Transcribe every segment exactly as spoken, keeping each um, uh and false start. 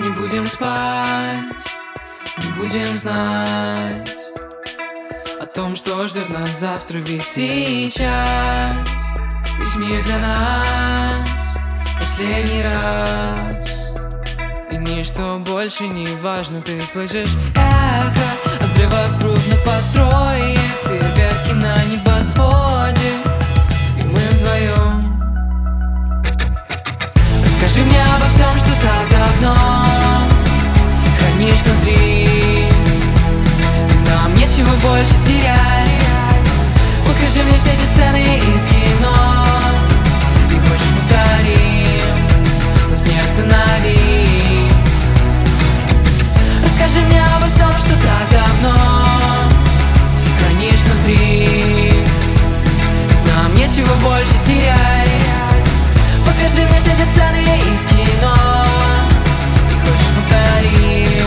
Не будем спать, не будем знать о том, что ждет нас завтра, ведь сейчас весь мир для нас последний раз. И ничто больше не важно, ты слышишь эхо от взрывов крупных построек, фейерверки на небосводе, и мы вдвоем. Расскажи мне обо всем, что так давно хранишь внутри, ведь нам нечего больше терять. Покажи мне все эти сцены из кино, и хочешь повторим, нас не остановить. Расскажи мне обо всем, что так давно хранишь внутри, ведь нам нечего больше терять. Покажи мне все эти сцены из кино, и хочешь повторим,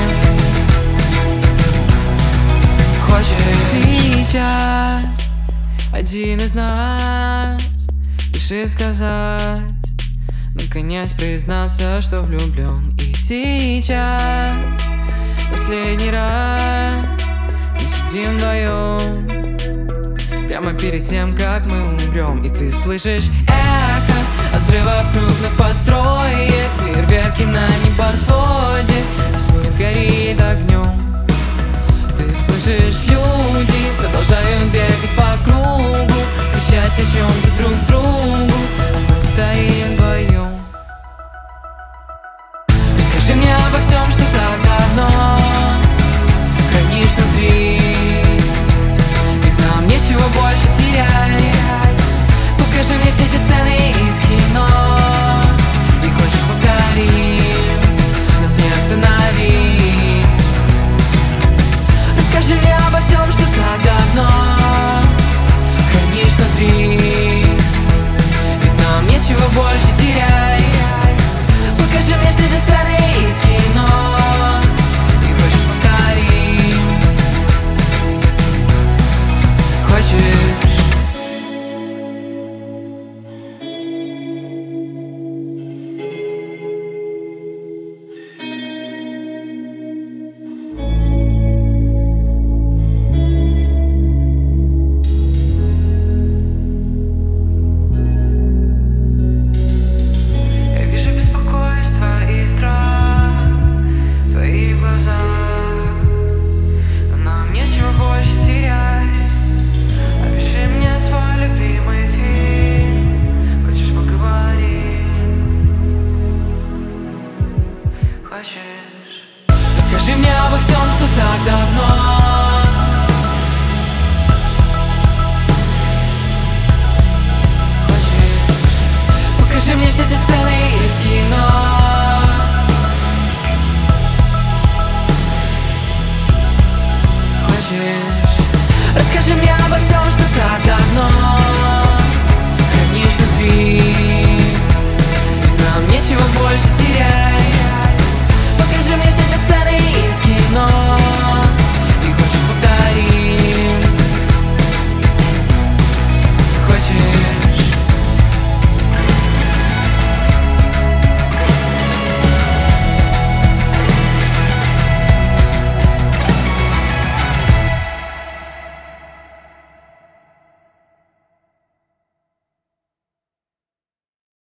хочешь. Сейчас один из нас решит сказать, наконец признаться, что влюблен. И сейчас последний раз мы сидим вдвоем, прямо перед тем, как мы умрем. И ты слышишь эхо от взрывов крупных построек, фейерверки на небосводе, весь мир горит огнем. Ты слышишь, люди продолжают бегать по кругу, кричать о чем-то друг другу, а мы стоим вдвоем. Расскажи мне обо всем, что так давно хранишь внутри, ведь нам нечего больше терять. Покажи мне все эти сцены из кино, и хочешь повторим, нас не остановить. Расскажи мне обо всем, что так давно хранишь внутри, ведь нам нечего больше терять. Покажи мне все эти сцены из кино, и хочешь повторим, хочешь. Расскажи мне обо всем, что так давно хочешь. Покажи мне все эти сцены